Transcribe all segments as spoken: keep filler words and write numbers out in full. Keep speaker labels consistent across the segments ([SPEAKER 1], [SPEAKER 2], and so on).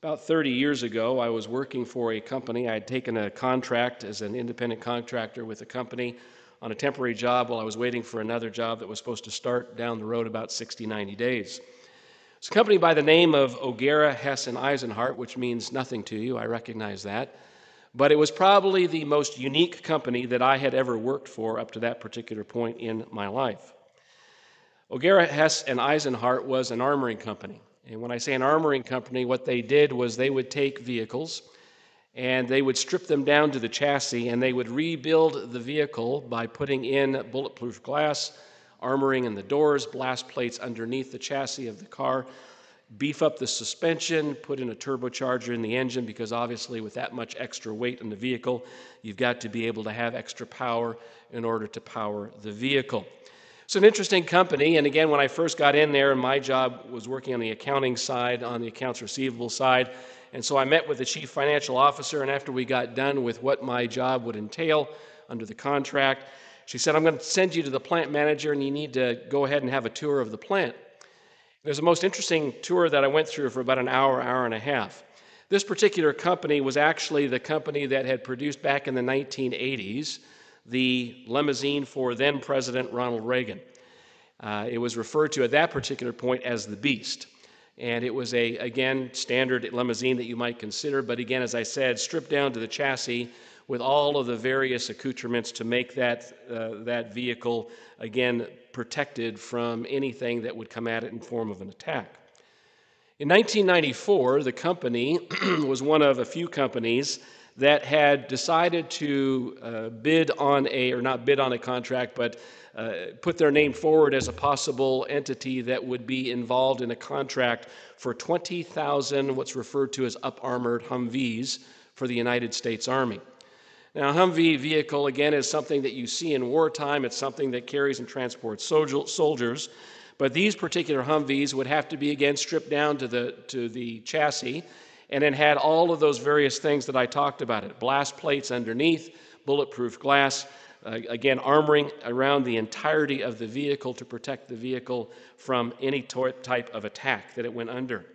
[SPEAKER 1] About thirty years ago, I was working for a company. I had taken a contract as an independent contractor with a company on a temporary job while I was waiting for another job that was supposed to start down the road about sixty, ninety days. It's a company by the name of O'Gara, Hess, and Eisenhart, which means nothing to you. I recognize that. But it was probably the most unique company that I had ever worked for up to that particular point in my life. O'Gara, Hess, and Eisenhart was an armoring company. And when I say an armoring company, what they did was they would take vehicles and they would strip them down to the chassis and they would rebuild the vehicle by putting in bulletproof glass, armoring in the doors, blast plates underneath the chassis of the car, beef up the suspension, put in a turbocharger in the engine, because obviously with that much extra weight in the vehicle, you've got to be able to have extra power in order to power the vehicle. It's an interesting company, and again, when I first got in there, my job was working on the accounting side, on the accounts receivable side, and so I met with the chief financial officer, and after we got done with what my job would entail under the contract, she said, I'm going to send you to the plant manager, and you need to go ahead and have a tour of the plant. It was the most interesting tour that I went through for about an hour, hour and a half. This particular company was actually the company that had produced back in the nineteen eighties the limousine for then President Ronald Reagan. Uh, it was referred to at that particular point as the Beast. And it was a, again, standard limousine that you might consider, but again, as I said, stripped down to the chassis with all of the various accoutrements to make that, uh, that vehicle, again, protected from anything that would come at it in form of an attack. In nineteen ninety-four, the company was one of a few companies that had decided to uh, bid on a, or not bid on a contract, but uh, put their name forward as a possible entity that would be involved in a contract for twenty thousand what's referred to as up-armored Humvees for the United States Army. Now, a Humvee vehicle, again, is something that you see in wartime. It's something that carries and transports soldiers. But these particular Humvees would have to be, again, stripped down to the, to the chassis, and then had all of those various things that I talked about it. Blast plates underneath, bulletproof glass, uh, again, armoring around the entirety of the vehicle to protect the vehicle from any type of attack that it went under.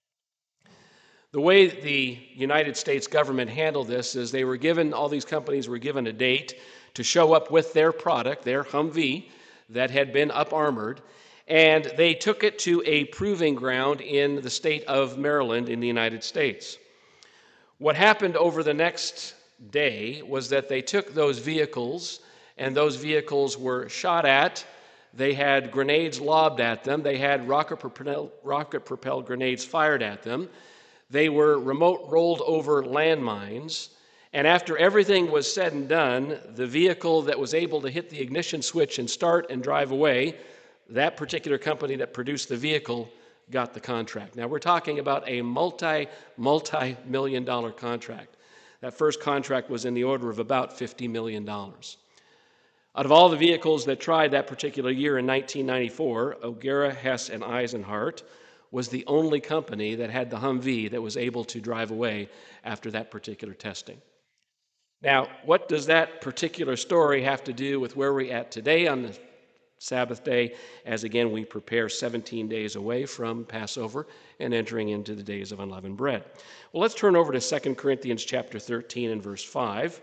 [SPEAKER 1] The way the United States government handled this is they were given, all these companies were given a date to show up with their product, their Humvee, that had been up-armored, and they took it to a proving ground in the state of Maryland in the United States. What happened over the next day was that they took those vehicles, and those vehicles were shot at. They had grenades lobbed at them. They had rocket-propelled, rocket-propelled grenades fired at them. They were remote rolled over landmines, and after everything was said and done, the vehicle that was able to hit the ignition switch and start and drive away, that particular company that produced the vehicle got the contract. Now, we're talking about a multi, multi-million dollar contract. That first contract was in the order of about fifty million dollars. Out of all the vehicles that tried that particular year in nineteen ninety-four, O'Gara, Hess, and Eisenhart was the only company that had the Humvee that was able to drive away after that particular testing. Now, what does that particular story have to do with where we're at today on the Sabbath day, as again we prepare seventeen days away from Passover and entering into the days of unleavened bread? Well, let's turn over to Second Corinthians chapter thirteen and verse five.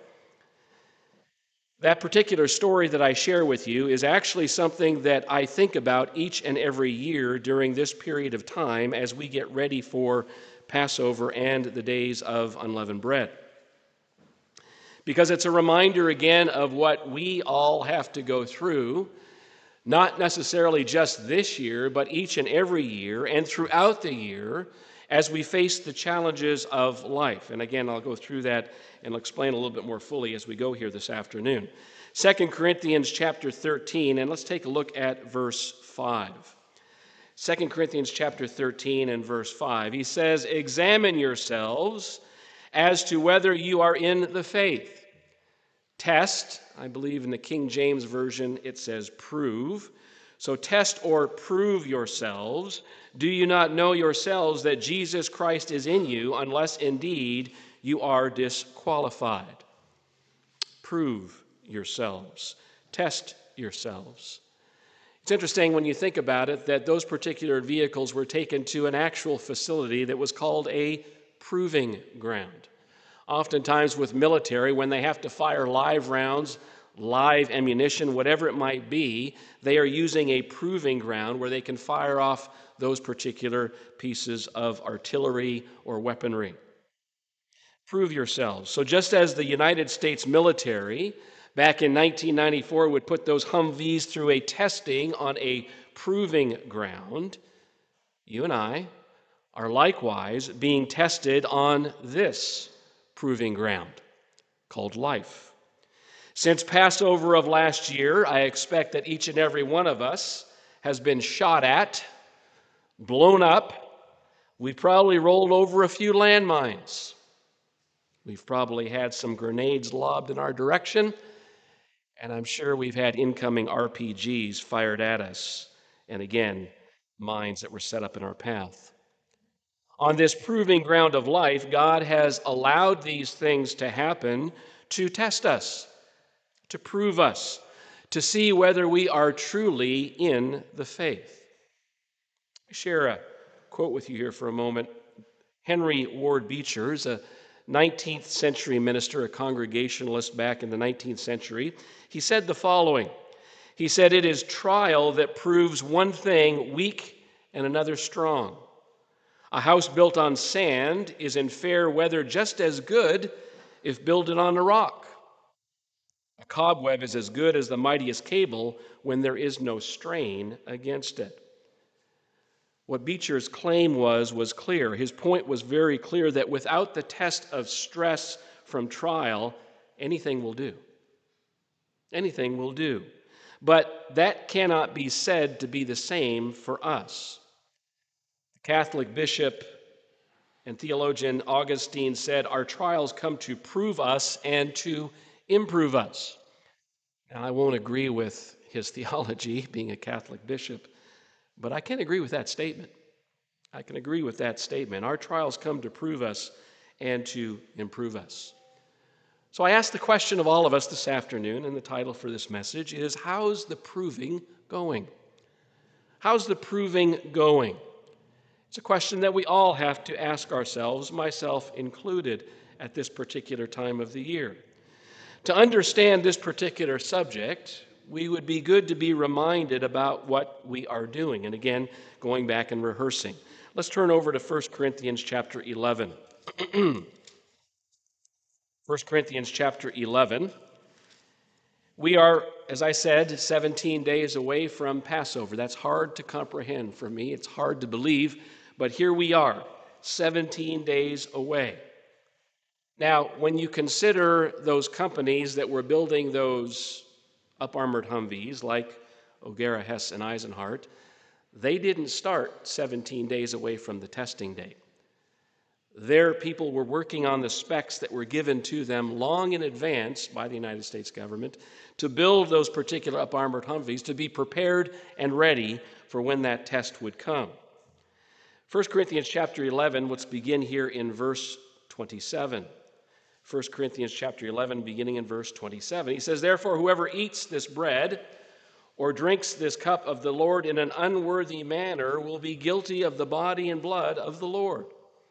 [SPEAKER 1] That particular story that I share with you is actually something that I think about each and every year during this period of time as we get ready for Passover and the days of unleavened bread. Because it's a reminder again of what we all have to go through, not necessarily just this year, but each and every year and throughout the year as we face the challenges of life. And again, I'll go through that and I'll explain a little bit more fully as we go here this afternoon. Second Corinthians chapter thirteen, and let's take a look at verse five. Second Corinthians chapter thirteen and verse five. He says, "Examine yourselves as to whether you are in the faith. Test," I believe in the King James Version it says prove. So test or prove yourselves. Do you not know yourselves that Jesus Christ is in you, unless indeed you are disqualified? Prove yourselves. Test yourselves. It's interesting when you think about it that those particular vehicles were taken to an actual facility that was called a proving ground. Oftentimes with military, when they have to fire live rounds, live ammunition, whatever it might be, they are using a proving ground where they can fire off those particular pieces of artillery or weaponry. Prove yourselves. So just as the United States military back in nineteen ninety-four would put those Humvees through a testing on a proving ground, you and I are likewise being tested on this proving ground called life. Since Passover of last year, I expect that each and every one of us has been shot at, blown up. We've probably rolled over a few landmines. We've probably had some grenades lobbed in our direction, and I'm sure we've had incoming R P Gs fired at us, and again, mines that were set up in our path. On this proving ground of life, God has allowed these things to happen to test us, to prove us, to see whether we are truly in the faith. I share a quote with you here for a moment. Henry Ward Beecher is a nineteenth century minister, a Congregationalist back in the nineteenth century. He said the following. He said, "It is trial that proves one thing weak and another strong. A house built on sand is in fair weather just as good if builded on a rock. A cobweb is as good as the mightiest cable when there is no strain against it." What Beecher's claim was, was clear. His point was very clear that without the test of stress from trial, anything will do. Anything will do. But that cannot be said to be the same for us. The Catholic bishop and theologian Augustine said, "Our trials come to prove us and to improve us." Now, I won't agree with his theology, being a Catholic bishop, but I can agree with that statement. I can agree with that statement. Our trials come to prove us and to improve us. So I ask the question of all of us this afternoon, and the title for this message is, how's the proving going? How's the proving going? It's a question that we all have to ask ourselves, myself included, at this particular time of the year. To understand this particular subject, we would be good to be reminded about what we are doing. And again, going back and rehearsing. Let's turn over to First Corinthians chapter eleven. First Corinthians chapter eleven. We are, as I said, seventeen days away from Passover. That's hard to comprehend for me. It's hard to believe, but here we are, seventeen days away. Now, when you consider those companies that were building those up-armored Humvees, like O'Gara, Hess, and Eisenhart, they didn't start seventeen days away from the testing date. Their people were working on the specs that were given to them long in advance by the United States government to build those particular up-armored Humvees to be prepared and ready for when that test would come. First Corinthians chapter eleven, let's begin here in verse twenty-seven. First Corinthians chapter eleven, beginning in verse twenty-seven. He says, "Therefore, whoever eats this bread or drinks this cup of the Lord in an unworthy manner will be guilty of the body and blood of the Lord."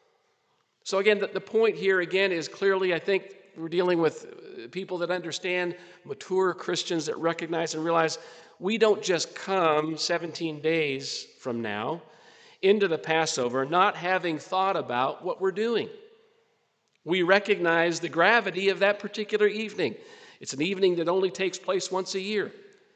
[SPEAKER 1] So again, the, the point here again is clearly, I think, we're dealing with people that understand, mature Christians that recognize and realize we don't just come seventeen days from now into the Passover not having thought about what we're doing. We recognize the gravity of that particular evening. It's an evening that only takes place once a year,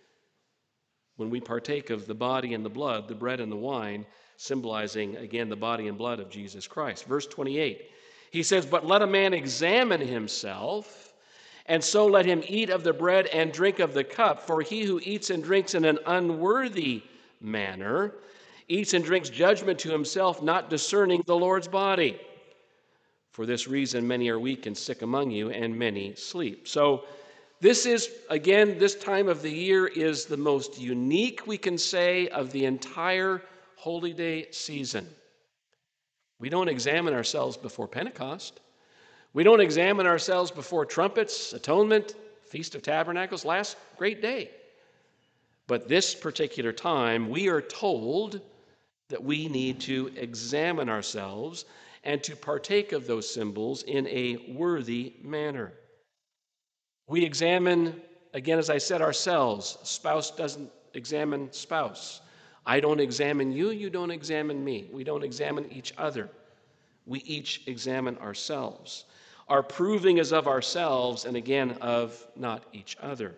[SPEAKER 1] when we partake of the body and the blood, the bread and the wine, symbolizing, again, the body and blood of Jesus Christ. Verse twenty-eight, he says, "But let a man examine himself, and so let him eat of the bread and drink of the cup. For he who eats and drinks in an unworthy manner eats and drinks judgment to himself, not discerning the Lord's body. For this reason many are weak and sick among you, and many sleep." So this is, again, this time of the year is the most unique, we can say, of the entire Holy Day season. We don't examine ourselves before Pentecost. We don't examine ourselves before trumpets, atonement, Feast of Tabernacles, last great day. But this particular time, we are told that we need to examine ourselves and to partake of those symbols in a worthy manner. We examine, again, as I said, ourselves. Spouse doesn't examine spouse. I don't examine you, you don't examine me. We don't examine each other. We each examine ourselves. Our proving is of ourselves, and again, of not each other.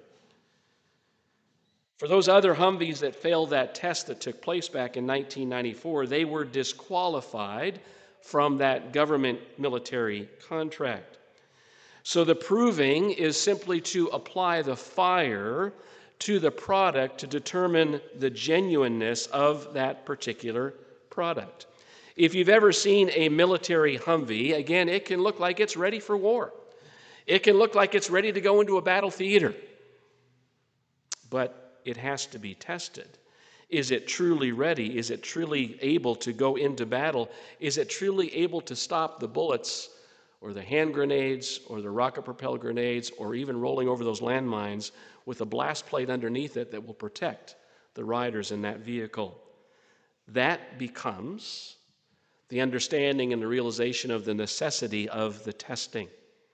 [SPEAKER 1] For those other Humvees that failed that test that took place back in nineteen ninety-four, they were disqualified from that government military contract. So the proving is simply to apply the fire to the product to determine the genuineness of that particular product. If you've ever seen a military Humvee, again, it can look like it's ready for war. It can look like it's ready to go into a battle theater. But it has to be tested. Is it truly ready? Is it truly able to go into battle? Is it truly able to stop the bullets or the hand grenades or the rocket-propelled grenades or even rolling over those landmines with a blast plate underneath it that will protect the riders in that vehicle? That becomes the understanding and the realization of the necessity of the testing.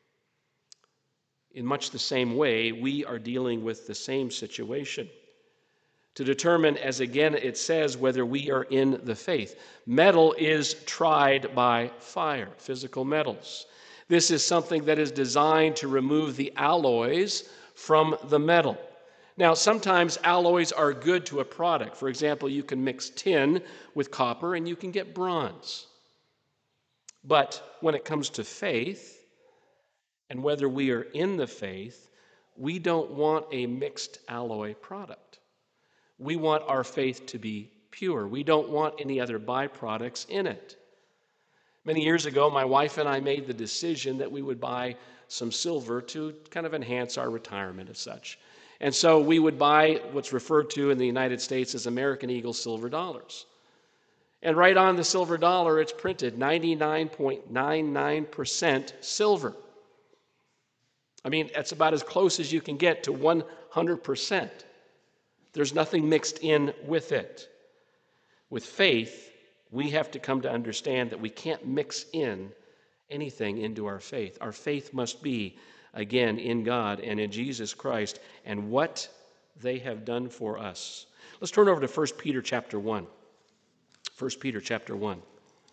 [SPEAKER 1] In much the same way, we are dealing with the same situation to determine, as again it says, whether we are in the faith. Metal is tried by fire, physical metals. This is something that is designed to remove the alloys from the metal. Now, sometimes alloys are good to a product. For example, you can mix tin with copper and you can get bronze. But when it comes to faith, and whether we are in the faith, we don't want a mixed alloy product. We want our faith to be pure. We don't want any other byproducts in it. Many years ago, my wife and I made the decision that we would buy some silver to kind of enhance our retirement as such. And so we would buy what's referred to in the United States as American Eagle silver dollars. And right on the silver dollar, it's printed ninety-nine point nine nine percent silver. I mean, that's about as close as you can get to one hundred percent. There's nothing mixed in with it. With faith, we have to come to understand that we can't mix in anything into our faith. Our faith must be, again, in God and in Jesus Christ and what they have done for us. Let's turn over to First Peter chapter one. First Peter chapter one.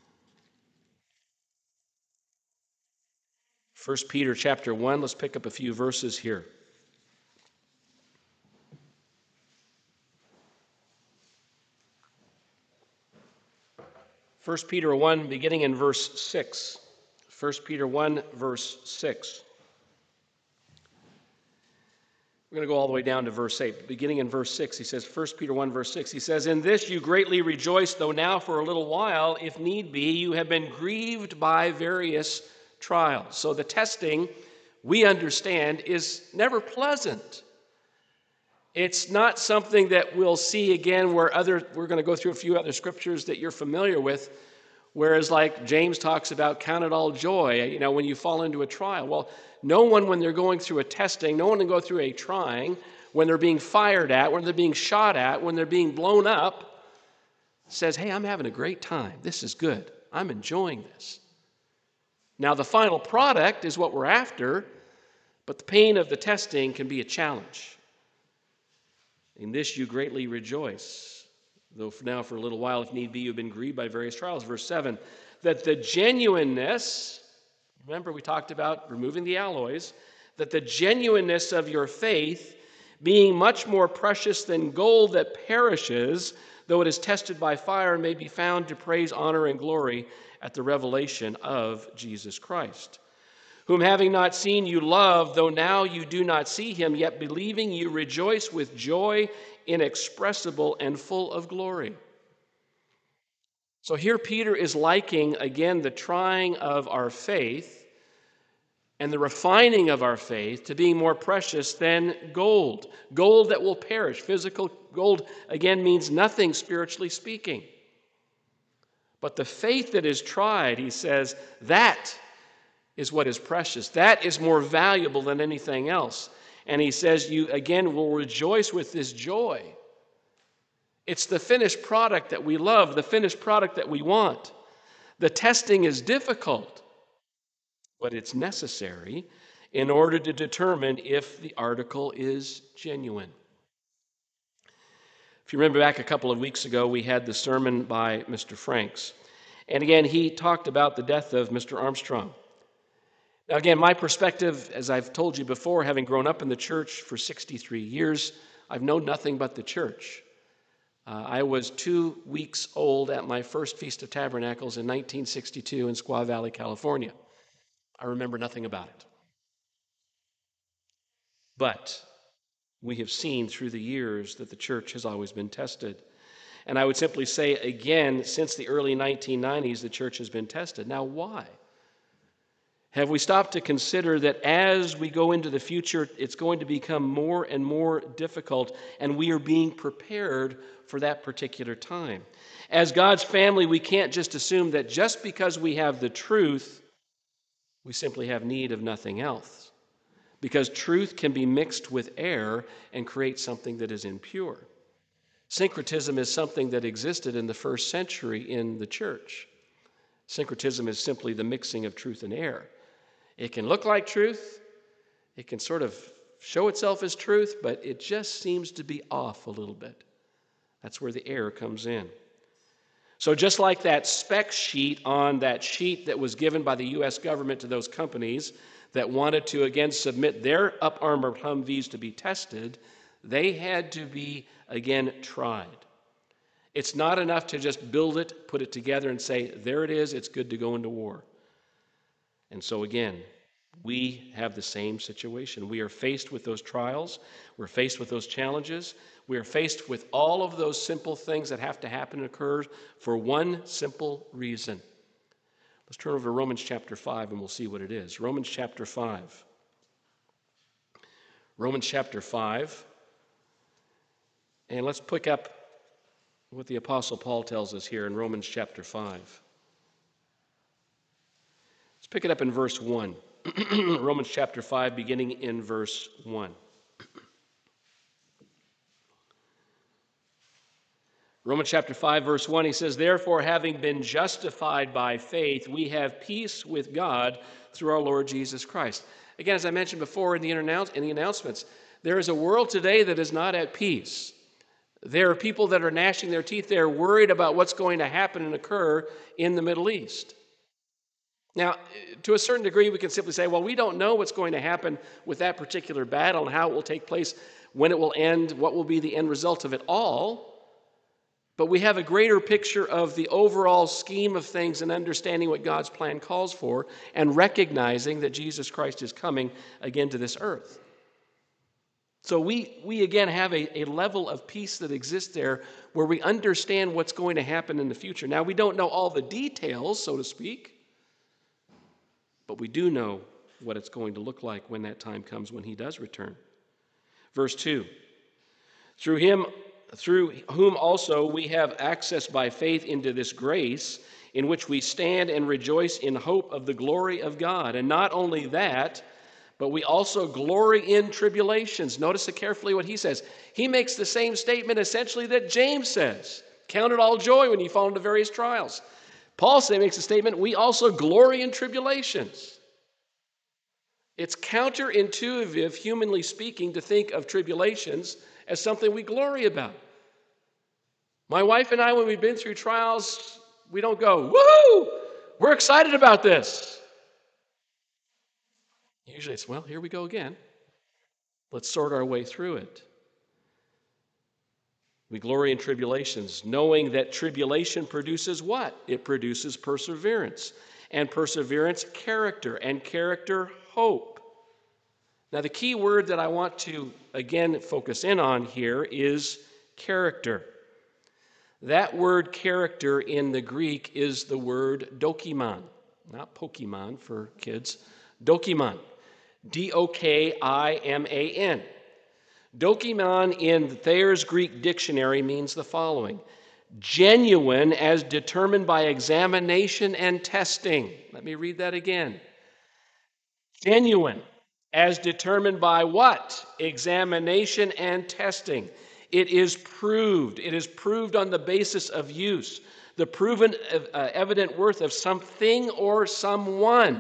[SPEAKER 1] First Peter chapter one, let's pick up a few verses here. First Peter one, beginning in verse six. First Peter one, verse six. We're going to go all the way down to verse eight. Beginning in verse six, he says, First Peter one, verse six, he says, "In this you greatly rejoice, though now for a little while, if need be, you have been grieved by various trials." So the testing, we understand, is never pleasant. It's not something that we'll see again where other, we're going to go through a few other scriptures that you're familiar with, whereas like James talks about, count it all joy, you know, when you fall into a trial. Well, no one, when they're going through a testing, no one can go through a trying, when they're being fired at, when they're being shot at, when they're being blown up, says, hey, I'm having a great time. This is good. I'm enjoying this. Now, the final product is what we're after, but the pain of the testing can be a challenge. In this you greatly rejoice, though for now for a little while, if need be, you've been grieved by various trials. Verse seven, that the genuineness, remember we talked about removing the alloys, that the genuineness of your faith, being much more precious than gold that perishes, though it is tested by fire, may be found to praise, honor, and glory at the revelation of Jesus Christ, whom having not seen you love, though now you do not see him, yet believing you rejoice with joy inexpressible and full of glory. So here Peter is likening again the trying of our faith and the refining of our faith to being more precious than gold. Gold that will perish. Physical gold, again, means nothing spiritually speaking. But the faith that is tried, he says, that is what is precious. That is more valuable than anything else. And he says, you again will rejoice with this joy. It's the finished product that we love, the finished product that we want. The testing is difficult, but it's necessary in order to determine if the article is genuine. If you remember back a couple of weeks ago, we had the sermon by Mister Franks. And again, he talked about the death of Mister Armstrong. Now, again, my perspective, as I've told you before, having grown up in the church for sixty-three years, I've known nothing but the church. Uh, I was two weeks old at my first Feast of Tabernacles in nineteen sixty-two in Squaw Valley, California. I remember nothing about it. But we have seen through the years that the church has always been tested. And I would simply say again, since the early nineteen nineties, the church has been tested. Now, why? Have we stopped to consider that as we go into the future, it's going to become more and more difficult, and we are being prepared for that particular time? As God's family, we can't just assume that just because we have the truth, we simply have need of nothing else. Because truth can be mixed with error and create something that is impure. Syncretism is something that existed in the first century in the church. Syncretism is simply the mixing of truth and error. It can look like truth, it can sort of show itself as truth, but it just seems to be off a little bit. That's where the error comes in. So just like that spec sheet on that sheet that was given by the U S government to those companies that wanted to again submit their up-armored Humvees to be tested, they had to be again tried. It's not enough to just build it, put it together, and say, there it is, it's good to go into war. And so again, we have the same situation. We are faced with those trials. We're faced with those challenges. We are faced with all of those simple things that have to happen and occur for one simple reason. Let's turn over to Romans chapter five and we'll see what it is. Romans chapter five. Romans chapter five. And let's pick up what the Apostle Paul tells us here in Romans chapter five. Let's pick it up in verse one. Romans chapter five, beginning in verse one. Romans chapter five, verse one, he says, therefore, having been justified by faith, we have peace with God through our Lord Jesus Christ. Again, as I mentioned before in the, announce- in the announcements, there is a world today that is not at peace. There are people that are gnashing their teeth. They're worried about what's going to happen and occur in the Middle East. Now, to a certain degree, we can simply say, well, we don't know what's going to happen with that particular battle and how it will take place, when it will end, what will be the end result of it all. But we have a greater picture of the overall scheme of things and understanding what God's plan calls for and recognizing that Jesus Christ is coming again to this earth. So we, we again have a, a level of peace that exists there where we understand what's going to happen in the future. Now, we don't know all the details, so to speak, but we do know what it's going to look like when that time comes, when he does return. Verse two, through him, through whom also we have access by faith into this grace in which we stand and rejoice in hope of the glory of God. And not only that, but we also glory in tribulations. Notice carefully what he says. He makes the same statement essentially that James says. Count it all joy when you fall into various trials. Paul makes a statement, we also glory in tribulations. It's counterintuitive, humanly speaking, to think of tribulations as something we glory about. My wife and I, when we've been through trials, we don't go, woohoo, we're excited about this. Usually it's, well, here we go again. Let's sort our way through it. We glory in tribulations, knowing that tribulation produces what? It produces perseverance. And perseverance, character. And character, hope. Now, the key word that I want to, again, focus in on here is character. That word character in the Greek is the word dokimon. Not Pokemon for kids. Dokimon. D O K I M A N. Dokimon in Thayer's Greek dictionary means the following. Genuine as determined by examination and testing. Let me read that again. Genuine as determined by what? Examination and testing. It is proved. It is proved on the basis of use. the proven uh, evident worth of something or someone.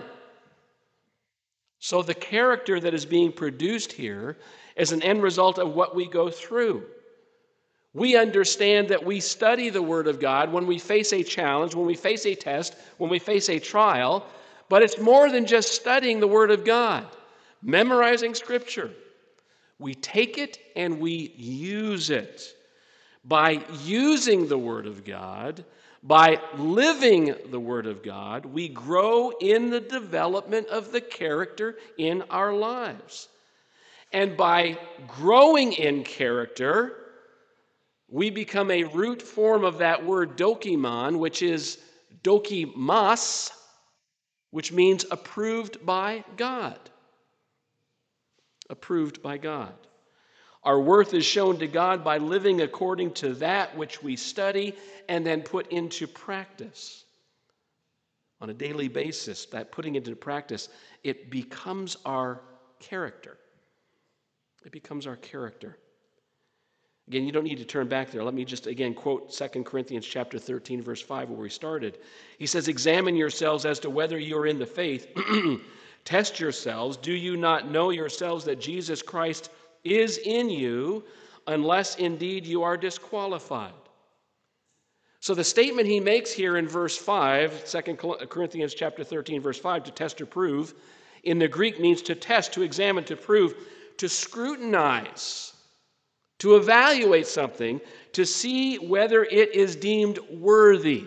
[SPEAKER 1] So the character that is being produced here is an end result of what we go through. We understand that we study the Word of God when we face a challenge, when we face a test, when we face a trial, but it's more than just studying the Word of God, memorizing Scripture. We take it and we use it. By using the Word of God, by living the Word of God, we grow in the development of the character in our lives. And by growing in character, we become a root form of that word dokimon, which is dokimas, which means approved by God. Approved by God. Our worth is shown to God by living according to that which we study and then put into practice. On a daily basis, that putting it into practice, it becomes our character. It becomes our character. Again, you don't need to turn back there. Let me just again quote Second Corinthians chapter thirteen, verse five, where we started. He says, "Examine yourselves as to whether you are in the faith. Test yourselves. Do you not know yourselves that Jesus Christ is in you, unless indeed you are disqualified?" So the statement he makes here in verse five, Second Corinthians chapter thirteen, verse five, to test or prove, in the Greek means to test, to examine, to prove, to scrutinize, to evaluate something, to see whether it is deemed worthy.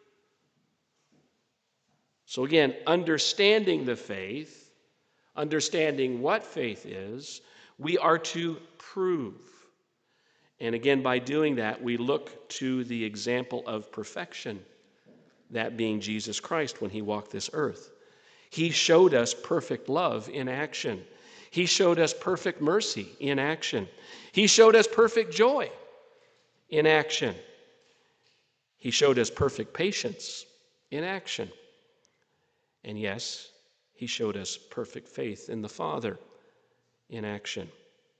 [SPEAKER 1] So again, understanding the faith, understanding what faith is, we are to prove. And again, by doing that, we look to the example of perfection, that being Jesus Christ when he walked this earth. He showed us perfect love in action. He showed us perfect mercy in action. He showed us perfect joy in action. He showed us perfect patience in action. And yes, he showed us perfect faith in the Father in action.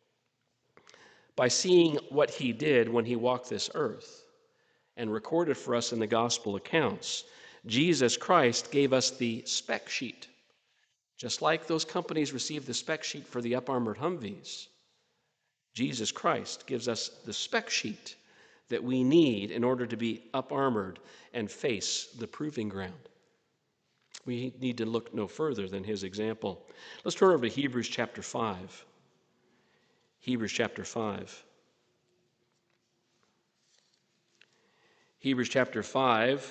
[SPEAKER 1] By seeing what he did when he walked this earth and recorded for us in the gospel accounts, Jesus Christ gave us the spec sheet. Just like those companies received the spec sheet for the up-armored Humvees, Jesus Christ gives us the spec sheet that we need in order to be up-armored and face the proving ground. We need to look no further than his example. Let's turn over to Hebrews chapter five. Hebrews chapter five. Hebrews chapter five.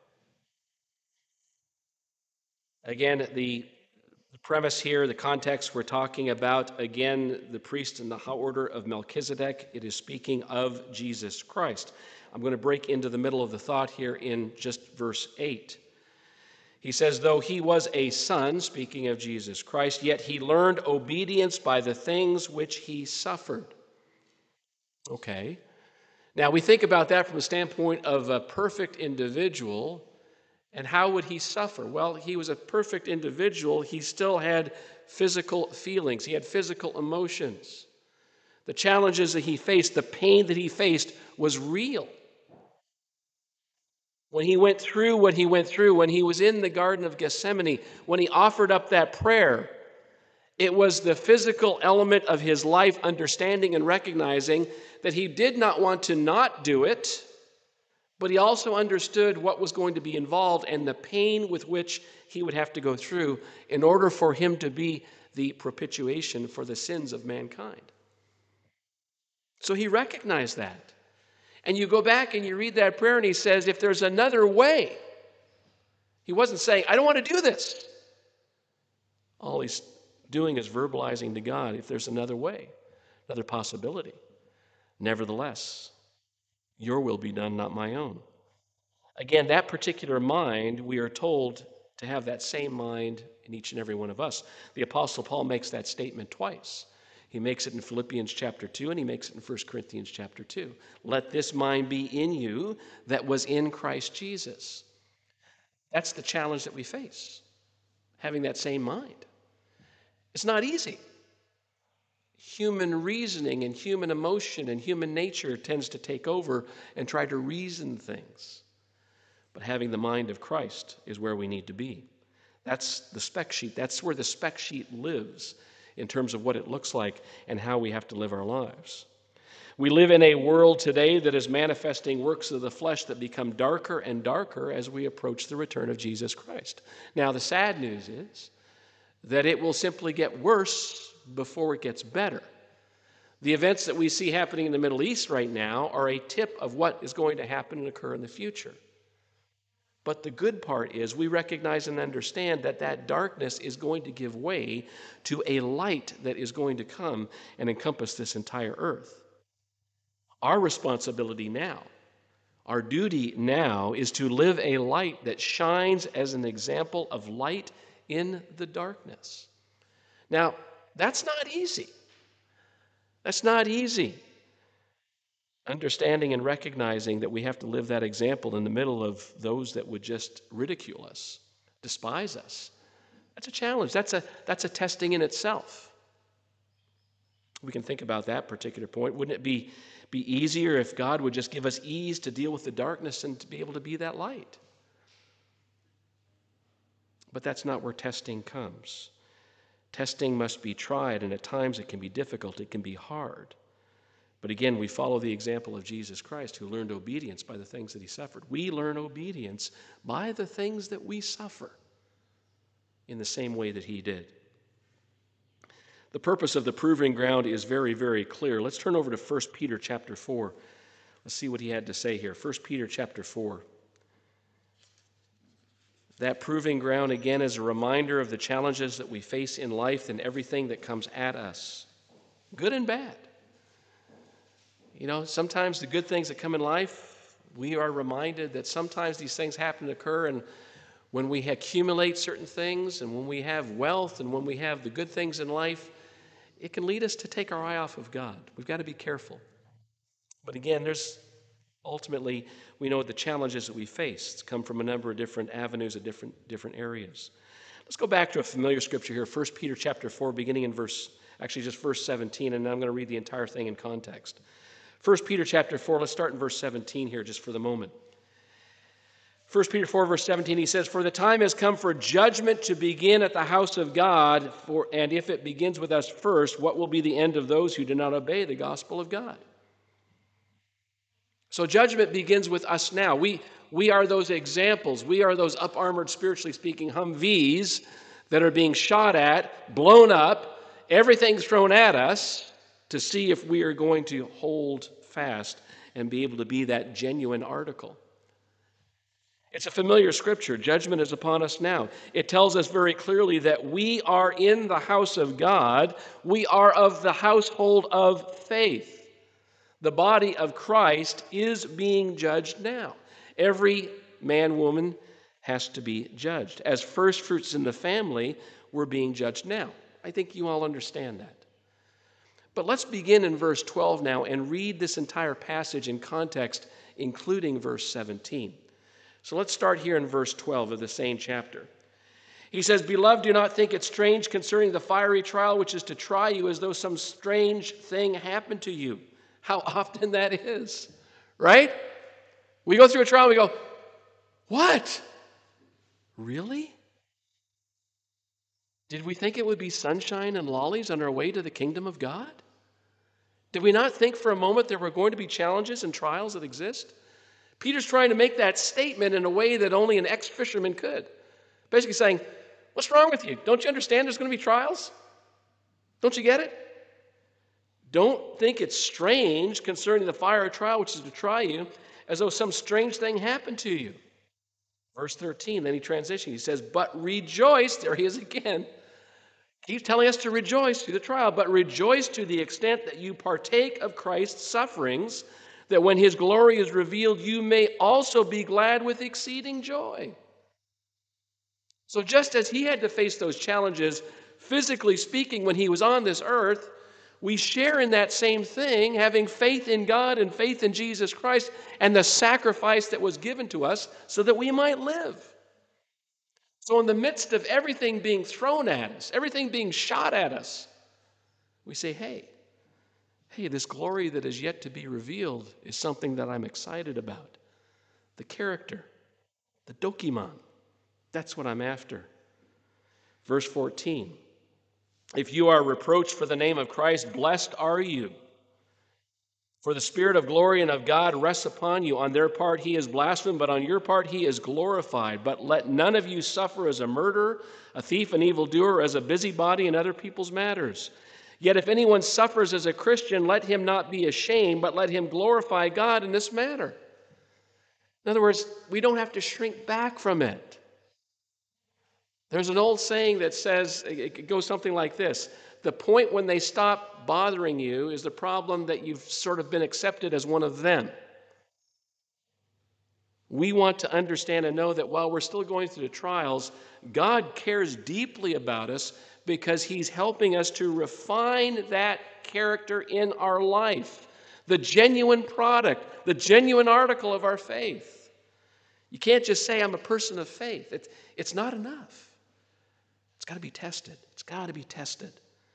[SPEAKER 1] Again, the The premise here, the context, we're talking about, again, the priest in the order of Melchizedek. It is speaking of Jesus Christ. I'm going to break into the middle of the thought here in just verse eight. He says, though he was a son, speaking of Jesus Christ, yet he learned obedience by the things which he suffered. Okay. Now, we think about that from the standpoint of a perfect individual. And how would he suffer? Well, he was a perfect individual. He still had physical feelings. He had physical emotions. The challenges that he faced, the pain that he faced was real. When he went through what he went through, when he was in the Garden of Gethsemane, when he offered up that prayer, it was the physical element of his life understanding and recognizing that he did not want to not do it, but he also understood what was going to be involved and the pain with which he would have to go through in order for him to be the propitiation for the sins of mankind. So he recognized that. And you go back and you read that prayer and he says, if there's another way, he wasn't saying, I don't want to do this. All he's doing is verbalizing to God, if there's another way, another possibility. Nevertheless, your will be done, not my own. Again, that particular mind, we are told to have that same mind in each and every one of us. The Apostle Paul makes that statement twice. He makes it in Philippians chapter two, and he makes it in First Corinthians chapter two. Let this mind be in you that was in Christ Jesus. That's the challenge that we face, having that same mind. It's not easy. Human reasoning and human emotion and human nature tends to take over and try to reason things. But having the mind of Christ is where we need to be. That's the spec sheet. That's where the spec sheet lives in terms of what it looks like and how we have to live our lives. We live in a world today that is manifesting works of the flesh that become darker and darker as we approach the return of Jesus Christ. Now, the sad news is that it will simply get worse before it gets better. The events that we see happening in the Middle East right now are a tip of what is going to happen and occur in the future. But the good part is we recognize and understand that that darkness is going to give way to a light that is going to come and encompass this entire earth. Our responsibility now, our duty now, is to live a light that shines as an example of light in the darkness. Now, that's not easy. That's not easy. Understanding and recognizing that we have to live that example in the middle of those that would just ridicule us, despise us. That's a challenge. That's a, that's a testing in itself. We can think about that particular point. Wouldn't it be, be easier if God would just give us ease to deal with the darkness and to be able to be that light? But that's not where testing comes. Testing must be tried, and at times it can be difficult. It can be hard. But again, we follow the example of Jesus Christ, who learned obedience by the things that he suffered. We learn obedience by the things that we suffer in the same way that he did. The purpose of the proving ground is very, very clear. Let's turn over to First Peter chapter four. Let's see what he had to say here. First Peter chapter four. That proving ground, again, is a reminder of the challenges that we face in life and everything that comes at us, good and bad. You know, sometimes the good things that come in life, we are reminded that sometimes these things happen to occur, and when we accumulate certain things, and when we have wealth, and when we have the good things in life, it can lead us to take our eye off of God. We've got to be careful. But again, there's ultimately, we know the challenges that we face come from a number of different avenues of different, different areas. Let's go back to a familiar scripture here, First Peter chapter four, beginning in verse, actually just verse seventeen, and I'm going to read the entire thing in context. First Peter chapter four, let's start in verse seventeen here just for the moment. First Peter four, verse seventeen, he says, "For the time has come for judgment to begin at the house of God, for, and if it begins with us first, what will be the end of those who do not obey the gospel of God?" So judgment begins with us now. We, we are those examples. We are those up-armored, spiritually speaking, Humvees that are being shot at, blown up, everything's thrown at us to see if we are going to hold fast and be able to be that genuine article. It's a familiar scripture. Judgment is upon us now. It tells us very clearly that we are in the house of God. We are of the household of faith. The body of Christ is being judged now. Every man, woman has to be judged. As first fruits in the family, we're being judged now. I think you all understand that. But let's begin in verse twelve now and read this entire passage in context, including verse seventeen. So let's start here in verse twelve of the same chapter. He says, "Beloved, do not think it strange concerning the fiery trial which is to try you as though some strange thing happened to you." How often that is, right? We go through a trial and we go, "What? Really? Did we think it would be sunshine and lollies on our way to the kingdom of God? Did we not think for a moment there were going to be challenges and trials that exist?" Peter's trying to make that statement in a way that only an ex-fisherman could. Basically saying, what's wrong with you? Don't you understand there's going to be trials? Don't you get it? Don't think it's strange concerning the fire or trial which is to try you, as though some strange thing happened to you. Verse thirteen, then he transitions. He says, "But rejoice," there he is again. He's telling us to rejoice through the trial, "but rejoice to the extent that you partake of Christ's sufferings, that when his glory is revealed, you may also be glad with exceeding joy." So just as he had to face those challenges, physically speaking, when he was on this earth, we share in that same thing, having faith in God and faith in Jesus Christ and the sacrifice that was given to us so that we might live. So in the midst of everything being thrown at us, everything being shot at us, we say, hey, hey, this glory that is yet to be revealed is something that I'm excited about. The character, The dokimon. That's what I'm after. Verse fourteen. If you are reproached for the name of Christ, blessed are you. For the Spirit of glory and of God rests upon you. On their part he is blasphemed, but on your part he is glorified. But let none of you suffer as a murderer, a thief, an evildoer, as a busybody in other people's matters. Yet if anyone suffers as a Christian, let him not be ashamed, but let him glorify God in this matter. In other words, we don't have to shrink back from it. There's an old saying that says, it goes something like this: the point when they stop bothering you is the problem that you've sort of been accepted as one of them. We want to understand and know that while we're still going through the trials, God cares deeply about us because he's helping us to refine that character in our life, the genuine product, the genuine article of our faith. You can't just say, I'm a person of faith. It's, it's not enough. It's got to be tested. It's got to be tested.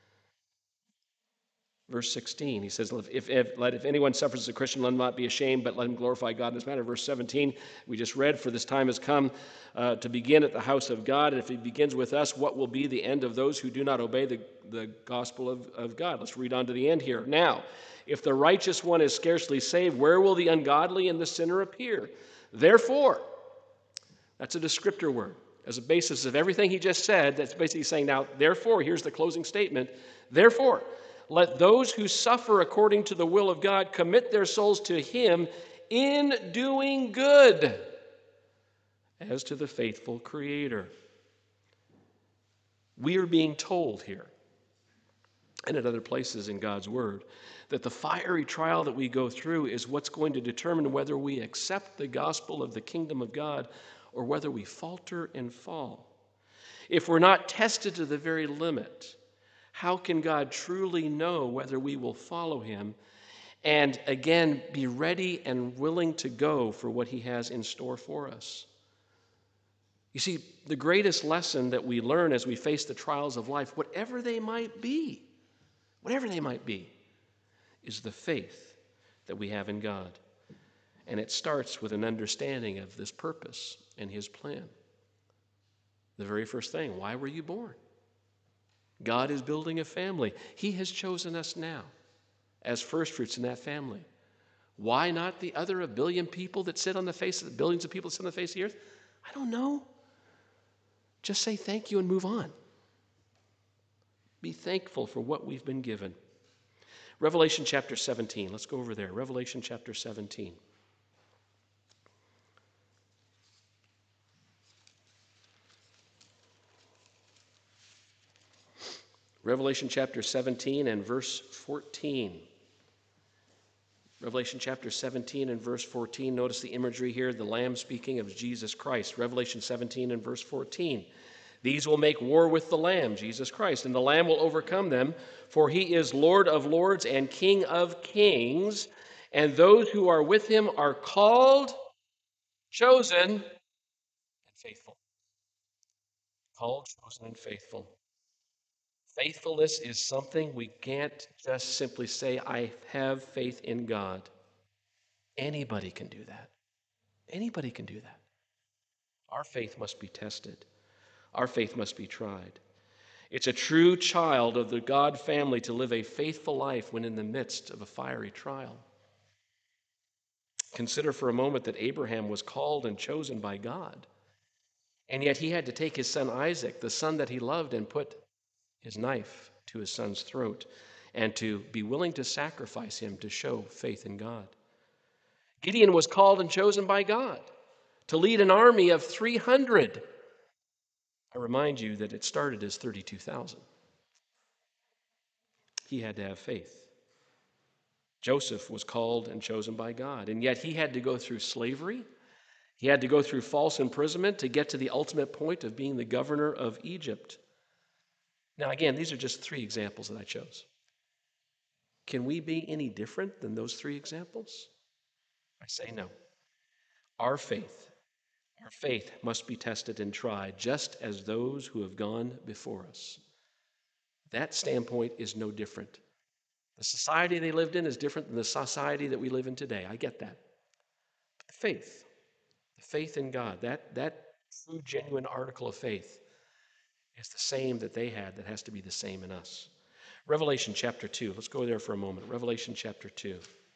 [SPEAKER 1] Verse sixteen, he says, if, if, let, if anyone suffers as a Christian, let him not be ashamed, but let him glorify God in this matter. Verse seventeen, we just read, for this time has come uh, to begin at the house of God. And if he begins with us, what will be the end of those who do not obey the, the gospel of, of God? Let's read on to the end here. Now, if the righteous one is scarcely saved, where will the ungodly and the sinner appear? Therefore, that's a descriptor word. As a basis of everything he just said, that's basically saying, now, therefore, here's the closing statement, therefore, let those who suffer according to the will of God commit their souls to him in doing good, as to the faithful Creator. We are being told here, and at other places in God's Word, that the fiery trial that we go through is what's going to determine whether we accept the gospel of the kingdom of God or whether we falter and fall. If we're not tested to the very limit, how can God truly know whether we will follow him and, again, be ready and willing to go for what he has in store for us? You see, the greatest lesson that we learn as we face the trials of life, whatever they might be, whatever they might be, is the faith that we have in God. And it starts with an understanding of this purpose and his plan. The very first thing, why were you born? God is building a family. He has chosen us now as first fruits in that family. Why not the other a billion people that sit on the face of the billions of people that sit on the face of the earth? I don't know. Just say thank you and move on. Be thankful for what we've been given. Revelation chapter seventeen. Let's go over there. Revelation chapter seventeen. Revelation chapter seventeen and verse fourteen. Revelation chapter seventeen and verse fourteen. Notice the imagery here, the Lamb speaking of Jesus Christ. Revelation seventeen and verse fourteen. These will make war with the Lamb, Jesus Christ, and the Lamb will overcome them, for he is Lord of lords and King of kings, and those who are with him are called, chosen, and faithful. Called, chosen, and faithful. Faithfulness is something we can't just simply say, I have faith in God. Anybody can do that. Anybody can do that. Our faith must be tested. Our faith must be tried. It's a true child of the God family to live a faithful life when in the midst of a fiery trial. Consider for a moment that Abraham was called and chosen by God, and yet he had to take his son Isaac, the son that he loved, and put his knife to his son's throat, and to be willing to sacrifice him to show faith in God. Gideon was called and chosen by God to lead an army of three hundred. I remind you that it started as thirty-two thousand. He had to have faith. Joseph was called and chosen by God, and yet he had to go through slavery. He had to go through false imprisonment to get to the ultimate point of being the governor of Egypt. Now, again, these are just three examples that I chose. Can we be any different than those three examples? I say no. Our faith, our faith must be tested and tried, just as those who have gone before us. That standpoint is no different. The society they lived in is different than the society that we live in today. I get that. But the faith, Faith in God, that, that true, genuine article of faith is the same that they had, that has to be the same in us. Revelation chapter two. Let's go there for a moment. Revelation chapter two.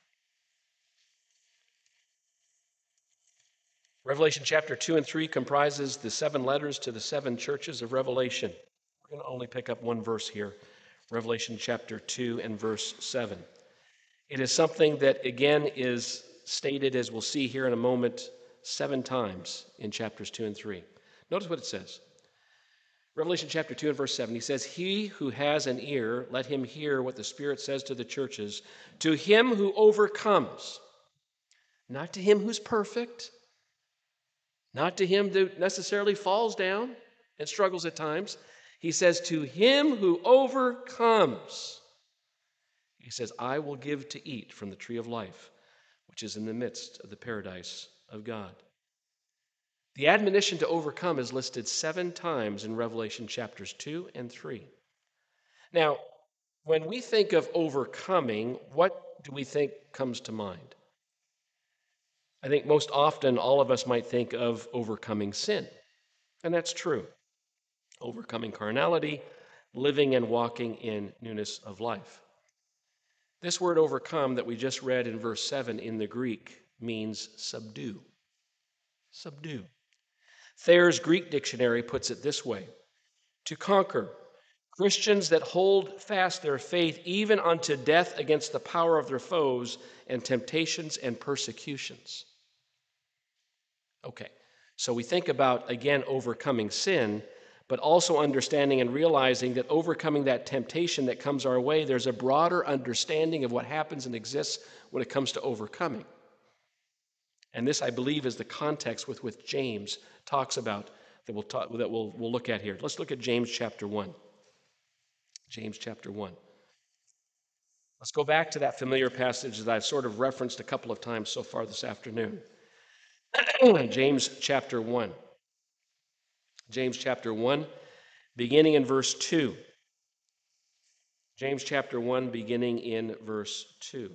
[SPEAKER 1] Revelation chapter two and three comprises the seven letters to the seven churches of Revelation. We're going to only pick up one verse here. Revelation chapter two and verse seven. It is something that, again, is stated, as we'll see here in a moment, seven times in chapters two and three. Notice what it says. Revelation chapter two and verse seven, he says, "He who has an ear, let him hear what the Spirit says to the churches. To him who overcomes," not to him who's perfect, not to him that necessarily falls down and struggles at times. He says, "To him who overcomes," he says, "I will give to eat from the tree of life, which is in the midst of the paradise of God." The admonition to overcome is listed seven times in Revelation chapters two and three. Now, when we think of overcoming, what do we think comes to mind? I think most often all of us might think of overcoming sin, and that's true. Overcoming carnality, living and walking in newness of life. This word overcome that we just read in verse seven in the Greek means subdue. Subdue. Thayer's Greek dictionary puts it this way: to conquer. Christians that hold fast their faith even unto death against the power of their foes and temptations and persecutions. Okay, so we think about, again, overcoming sin, but also understanding and realizing that overcoming that temptation that comes our way, there's a broader understanding of what happens and exists when it comes to overcoming. And this, I believe, is the context with which James talks about that we'll, talk, that we'll, we'll look at here. Let's look at James chapter one. James chapter one. Let's go back to that familiar passage that I've sort of referenced a couple of times so far this afternoon. James chapter one. James chapter one, beginning in verse two. James chapter one, beginning in verse two.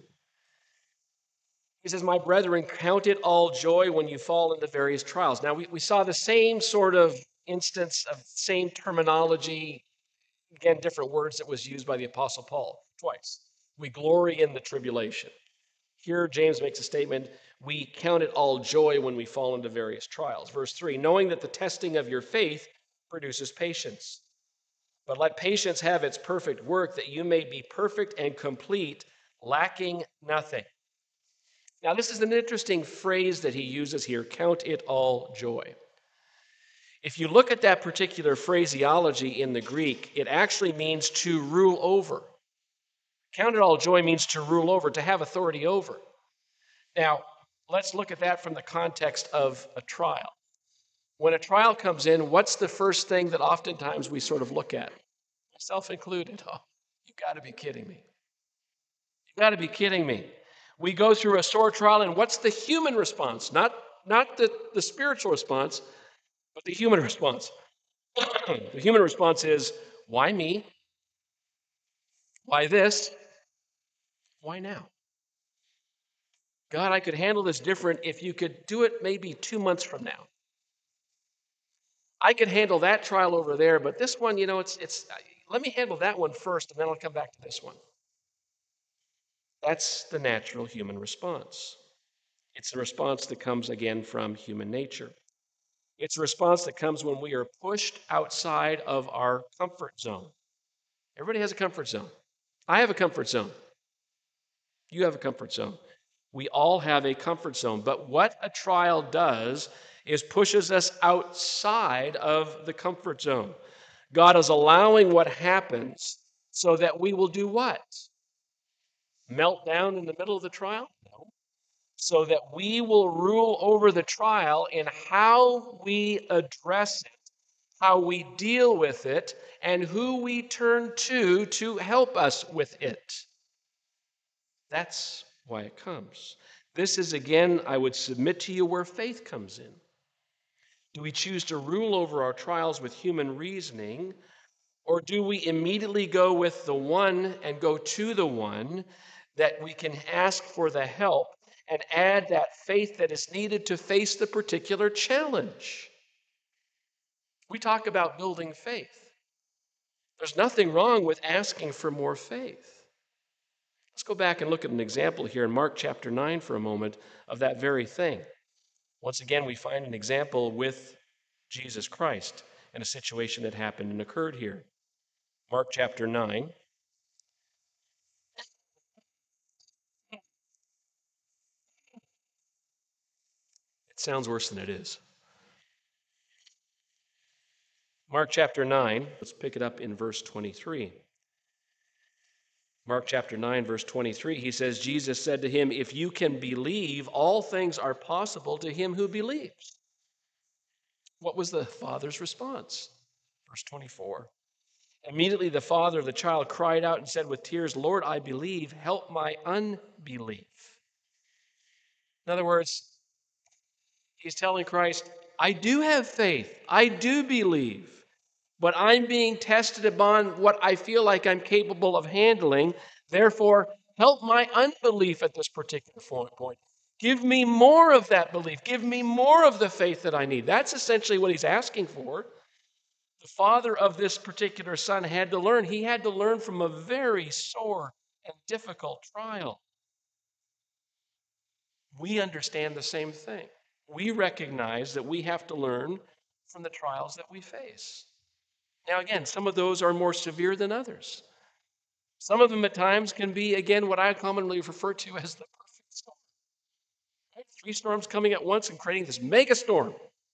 [SPEAKER 1] He says, "My brethren, count it all joy when you fall into various trials." Now, we, we saw the same sort of instance of same terminology, again, different words that was used by the Apostle Paul twice. We glory in the tribulation. Here, James makes a statement, we count it all joy when we fall into various trials. Verse three, "Knowing that the testing of your faith produces patience. But let patience have its perfect work, that you may be perfect and complete, lacking nothing." Now, this is an interesting phrase that he uses here, count it all joy. If you look at that particular phraseology in the Greek, it actually means to rule over. Count it all joy means to rule over, to have authority over. Now, let's look at that from the context of a trial. When a trial comes in, what's the first thing that oftentimes we sort of look at? Myself included. Oh, you've got to be kidding me. You've got to be kidding me. We go through a sore trial, and what's the human response? Not, not the, the spiritual response, but the human response. The human response is, why me? Why this? Why now? God, I could handle this different if you could do it maybe two months from now. I could handle that trial over there, but this one, you know, it's, it's, let me handle that one first, and then I'll come back to this one. That's the natural human response. It's a response that comes, again, from human nature. It's a response that comes when we are pushed outside of our comfort zone. Everybody has a comfort zone. I have a comfort zone. You have a comfort zone. We all have a comfort zone. But what a trial does is pushes us outside of the comfort zone. God is allowing what happens so that we will do what? Melt down in the middle of the trial? No. So that we will rule over the trial in how we address it, how we deal with it, and who we turn to to help us with it. That's why it comes. This is, again, I would submit to you, where faith comes in. Do we choose to rule over our trials with human reasoning, or do we immediately go with the one and go to the one that we can ask for the help and add that faith that is needed to face the particular challenge. We talk about building faith. There's nothing wrong with asking for more faith. Let's go back and look at an example here in Mark chapter nine for a moment of that very thing. Once again, we find an example with Jesus Christ in a situation that happened and occurred here. Mark chapter nine. It sounds worse than it is. Mark chapter nine, let's pick it up in verse twenty-three. Mark chapter nine, verse twenty-three, he says, Jesus said to him, "If you can believe, all things are possible to him who believes." What was the father's response? Verse twenty-four. Immediately the father of the child cried out and said with tears, "Lord, I believe, help my unbelief." In other words, he's telling Christ, I do have faith, I do believe, but I'm being tested upon what I feel like I'm capable of handling. Therefore, help my unbelief at this particular point. Give me more of that belief. Give me more of the faith that I need. That's essentially what he's asking for. The father of this particular son had to learn. He had to learn from a very sore and difficult trial. We understand the same thing. We recognize that we have to learn from the trials that we face. Now, again, some of those are more severe than others. Some of them at times can be, again, what I commonly refer to as the perfect storm. Right? Three storms coming at once and creating this mega storm.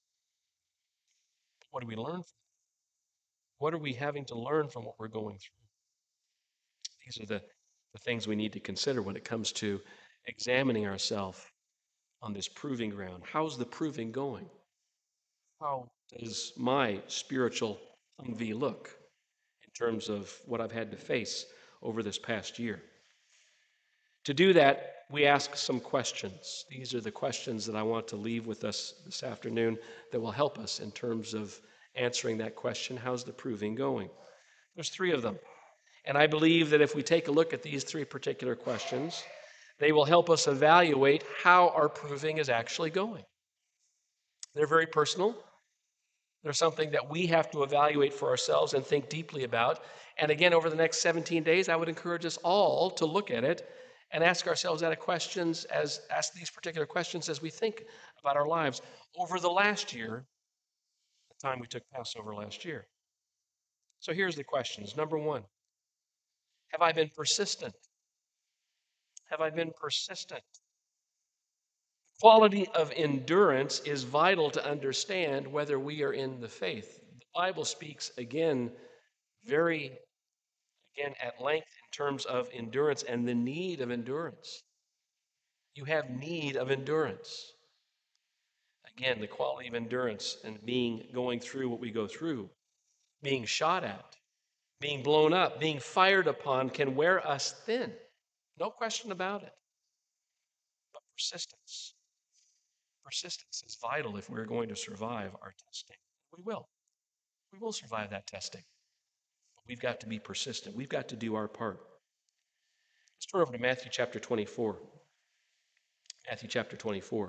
[SPEAKER 1] What do we learn from it? What are we having to learn from what we're going through? These are the, the things we need to consider when it comes to examining ourselves on this proving ground. How's the proving going? How does my spiritual Humvee look in terms of what I've had to face over this past year? To do that, we ask some questions. These are the questions that I want to leave with us this afternoon that will help us in terms of answering that question, how's the proving going? There's three of them. And I believe that if we take a look at these three particular questions, they will help us evaluate how our proving is actually going. They're very personal. They're something that we have to evaluate for ourselves and think deeply about. And again, over the next seventeen days, I would encourage us all to look at it and ask ourselves that questions as ask these particular questions as we think about our lives over the last year, the time we took Passover last year. So here's the questions. Number one, have I been persistent? Have I been persistent? Quality of endurance is vital to understand whether we are in the faith. The Bible speaks again, very again at length in terms of endurance and the need of endurance. You have need of endurance. Again, the quality of endurance and being going through what we go through, being shot at, being blown up, being fired upon can wear us thin. No question about it. But persistence. Persistence is vital if we're going to survive our testing. We will. We will survive that testing. But we've got to be persistent. We've got to do our part. Let's turn over to Matthew chapter twenty-four. Matthew chapter twenty-four.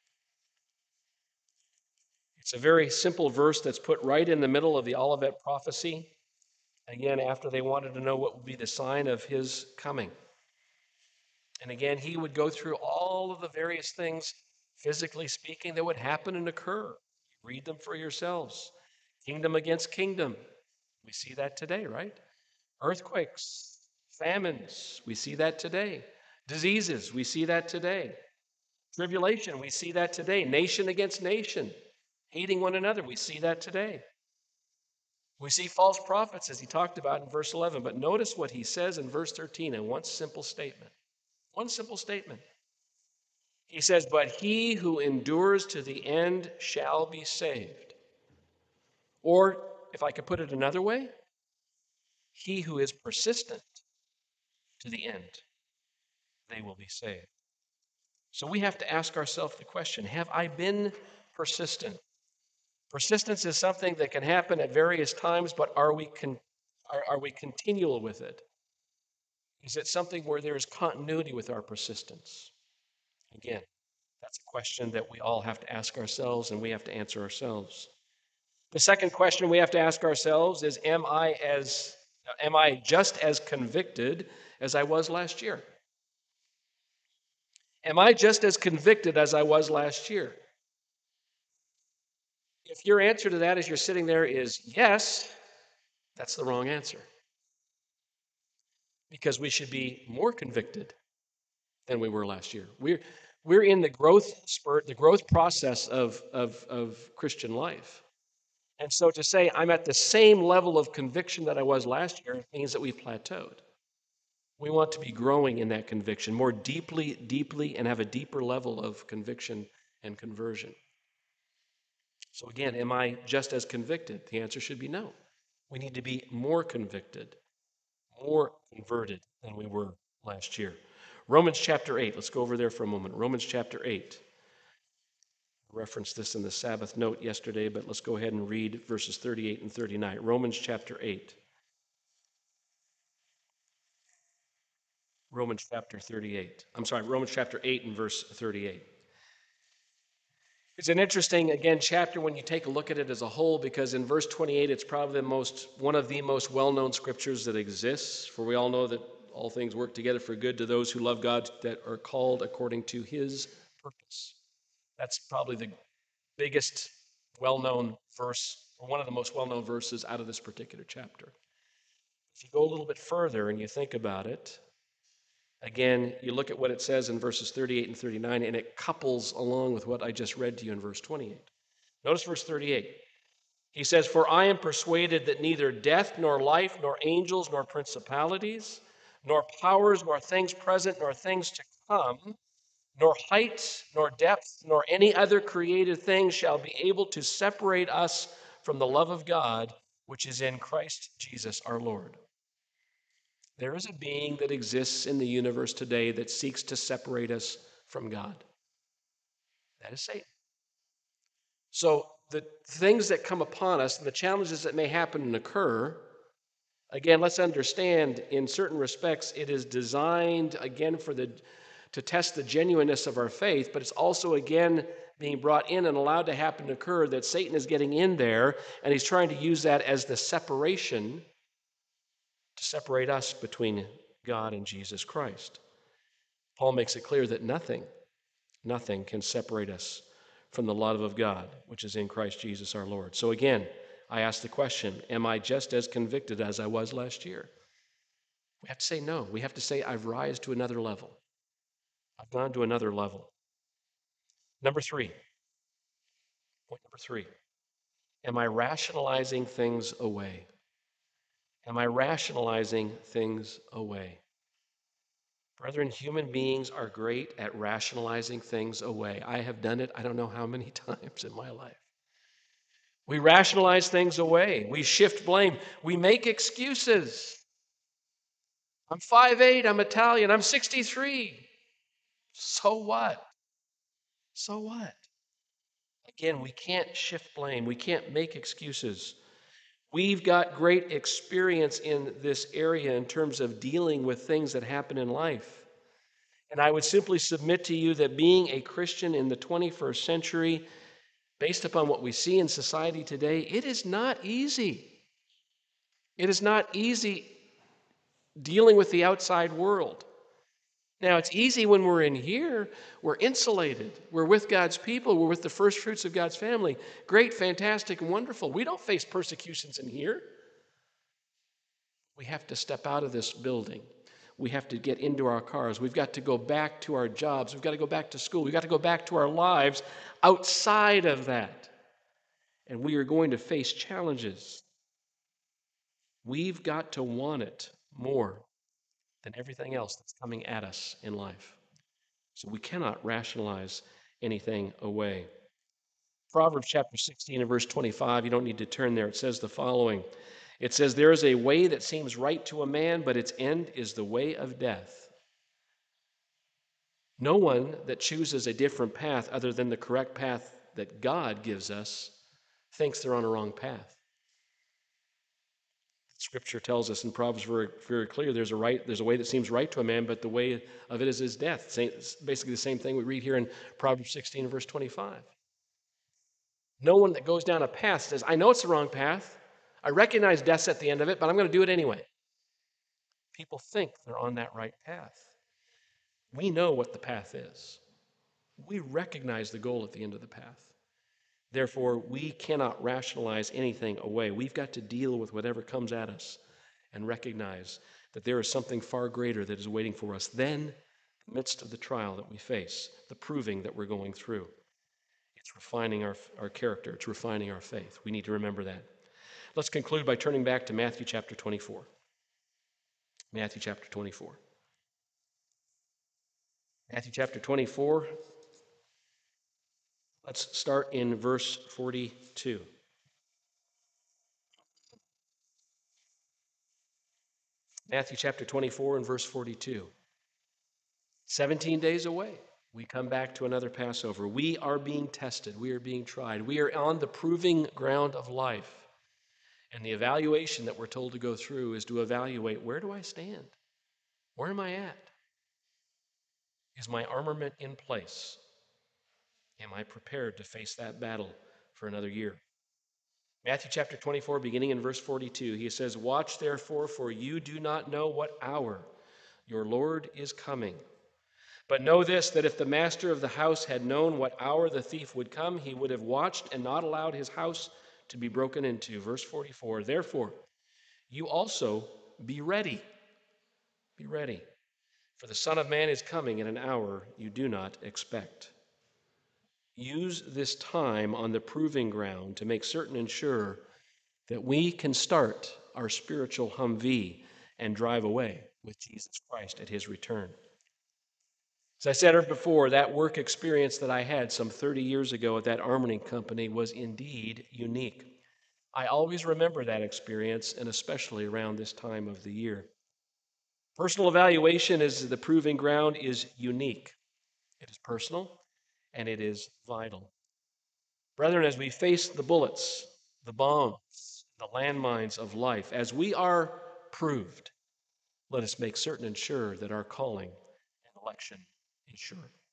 [SPEAKER 1] It's a very simple verse that's put right in the middle of the Olivet prophecy. Again, after they wanted to know what would be the sign of his coming. And again, he would go through all of the various things, physically speaking, that would happen and occur. Read them for yourselves. Kingdom against kingdom. We see that today, right? Earthquakes, famines, we see that today. Diseases, we see that today. Tribulation, we see that today. Nation against nation, hating one another, we see that today. We see false prophets, as he talked about in verse eleven. But notice what he says in verse thirteen in one simple statement. One simple statement. He says, "But he who endures to the end shall be saved." Or, if I could put it another way, he who is persistent to the end, they will be saved. So we have to ask ourselves the question, have I been persistent? Persistence is something that can happen at various times, but are we con- are, are we continual with it? Is it something where there is continuity with our persistence? Again, that's a question that we all have to ask ourselves and we have to answer ourselves. The second question we have to ask ourselves is, am I as am I just as convicted as I was last year? Am I just as convicted as I was last year? If your answer to that as you're sitting there is yes, that's the wrong answer. Because we should be more convicted than we were last year. We're we're in the growth spurt, the growth process of, of, of Christian life. And so to say I'm at the same level of conviction that I was last year means that we've plateaued. We want to be growing in that conviction more deeply, deeply, and have a deeper level of conviction and conversion. So again, am I just as convicted? The answer should be no. We need to be more convicted, more converted than we were last year. Romans chapter eight, let's go over there for a moment. Romans chapter eight. I referenced this in the Sabbath note yesterday, but let's go ahead and read verses thirty-eight and thirty-nine. Romans chapter eight. Romans chapter thirty-eight. I'm sorry, Romans chapter eight and verse thirty-eight. It's an interesting, again, chapter when you take a look at it as a whole, because in verse twenty-eight, it's probably the most, one of the most well-known scriptures that exists. For we all know that all things work together for good to those who love God, that are called according to his purpose. That's probably the biggest well-known verse, or one of the most well-known verses out of this particular chapter. If you go a little bit further and you think about it, again, you look at what it says in verses thirty-eight and thirty-nine, and it couples along with what I just read to you in verse twenty-eight. Notice verse thirty-eight. He says, "For I am persuaded that neither death, nor life, nor angels, nor principalities, nor powers, nor things present, nor things to come, nor height, nor depth, nor any other created thing shall be able to separate us from the love of God, which is in Christ Jesus our Lord." There is a being that exists in the universe today that seeks to separate us from God. That is Satan. So the things that come upon us and the challenges that may happen and occur, again, let's understand in certain respects it is designed, again, for the to test the genuineness of our faith, but it's also, again, being brought in and allowed to happen and occur that Satan is getting in there, and he's trying to use that as the separation to separate us between God and Jesus Christ. Paul makes it clear that nothing, nothing can separate us from the love of God, which is in Christ Jesus our Lord. So again, I ask the question, am I just as convicted as I was last year? We have to say no. We have to say I've risen to another level. I've gone to another level. Number three, point number three, am I rationalizing things away? Am I rationalizing things away? Brethren, human beings are great at rationalizing things away. I have done it I don't know how many times in my life. We rationalize things away. We shift blame. We make excuses. I'm five eight, I'm Italian, I'm sixty-three. So what? So what? Again, we can't shift blame. We can't make excuses. We've got great experience in this area in terms of dealing with things that happen in life. And I would simply submit to you that being a Christian in the twenty-first century, based upon what we see in society today, it is not easy. It is not easy dealing with the outside world. Now, it's easy when we're in here. We're insulated. We're with God's people. We're with the first fruits of God's family. Great, fantastic, and wonderful. We don't face persecutions in here. We have to step out of this building. We have to get into our cars. We've got to go back to our jobs. We've got to go back to school. We've got to go back to our lives outside of that. And we are going to face challenges. We've got to want it more than everything else that's coming at us in life. So we cannot rationalize anything away. Proverbs chapter sixteen and verse twenty-five, you don't need to turn there. It says the following. It says, "There is a way that seems right to a man, but its end is the way of death. No one that chooses a different path other than the correct path that God gives us thinks they're on a wrong path." Scripture tells us in Proverbs very, very clear, there's a right, there's a way that seems right to a man, but the way of it is his death. Same, basically the same thing we read here in Proverbs sixteen, verse twenty-five. No one that goes down a path says, I know it's the wrong path. I recognize death's at the end of it, but I'm going to do it anyway. People think they're on that right path. We know what the path is. We recognize the goal at the end of the path. Therefore, we cannot rationalize anything away. We've got to deal with whatever comes at us and recognize that there is something far greater that is waiting for us than the midst of the trial that we face, the proving that we're going through. It's refining our, our character. It's refining our faith. We need to remember that. Let's conclude by turning back to Matthew chapter twenty-four. Matthew chapter twenty-four. Matthew chapter twenty-four. Let's start in verse forty-two. Matthew chapter twenty-four and verse forty-two. seventeen days away, we come back to another Passover. We are being tested. We are being tried. We are on the proving ground of life. And the evaluation that we're told to go through is to evaluate, where do I stand? Where am I at? Is my armament in place? Am I prepared to face that battle for another year? Matthew chapter twenty-four, beginning in verse forty-two, he says, Watch therefore, for you do not know what hour your Lord is coming. But know this, that if the master of the house had known what hour the thief would come, he would have watched and not allowed his house to be broken into. Verse forty-four, Therefore, you also be ready. Be ready. For the Son of Man is coming in an hour you do not expect. Use this time on the proving ground to make certain and sure that we can start our spiritual Humvee and drive away with Jesus Christ at his return. As I said before, that work experience that I had some thirty years ago at that armoring company was indeed unique. I always remember that experience, and especially around this time of the year. Personal evaluation as the proving ground is unique. It is personal, and it is vital. Brethren, as we face the bullets, the bombs, the landmines of life, as we are proved, let us make certain and sure that our calling and election is sure.